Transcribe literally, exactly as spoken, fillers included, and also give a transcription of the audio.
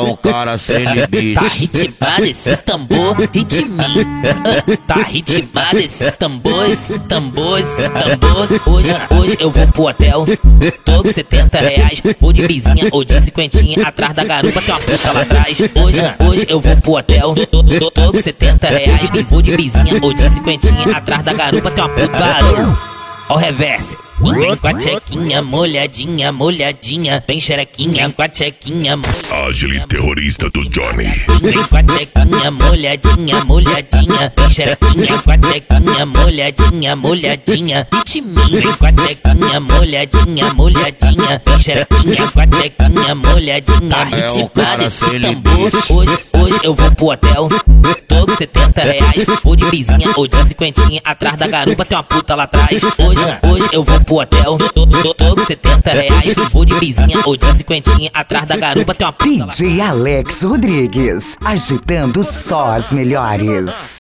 o cara sem limite. Tá ritmado esse tambor, ritminho. Tá ritmado esse tambor, esse tambor, esse tambor. Hoje, hoje eu vou pro hotel, tô com setenta reais. Ou de bizinha ou de cinquentinha. Atrás da garupa tem uma puta lá atrás. Hoje, hoje eu vou pro hotel, tô, tô, tô com setenta reais. Ou de bizinha ou de cinquentinha. Atrás da garupa tem uma puta barulho. Ó o reverse. Vem com a tchequinha molhadinha, molhadinha. Vem xerequinha com a tchequinha molhadinha. Agile terrorista do Johnny. Vem com a tchequinha molhadinha, molhadinha. Vem xerequinha com a tchequinha molhadinha, molhadinha. Ritminho. Vem com a tchequinha molhadinha, molhadinha. Vem xerequinha com a tchequinha molhadinha. Tá ritmado esse tambor. Hoje, hoje eu vou pro hotel, tô com setenta reais. Ou de bizinha ou de cinquentinha. Atrás da garupa tem uma puta lá atrás. Hoje, hoje eu vou pro hotel, tô, tô, tô com setenta reais. Ou de bizinha ou de cinquentinha. Atrás da garupa tem uma puta lá atrás. D J Alex Rodrigues, agitando só as melhores.